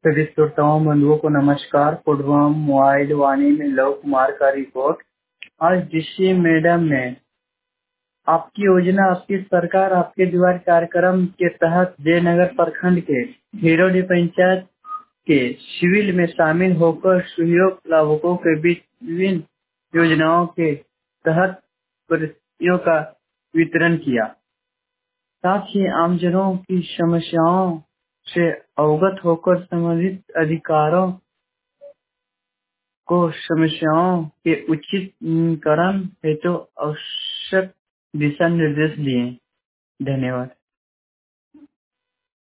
सभी श्रोताओं बंधुओं को नमस्कार। पूर्वम मोबाइल वाणी में लव कुमार का रिपोर्ट। आज डीसी मैडम ने आपकी योजना आपकी सरकार आपके द्वार कार्यक्रम के तहत जयनगर प्रखंड के हिरोडी पंचायत के सिविल में शामिल होकर सहयोग लाभुकों के बीच विभिन्न योजनाओं के तहत पर्चियों का वितरण किया। साथ ही आमजनों की समस्याओं से अवगत होकर संबंधित अधिकारों को समस्याओं के उचित निराकरण हेतु आवश्यक दिशा निर्देश दिए। धन्यवाद।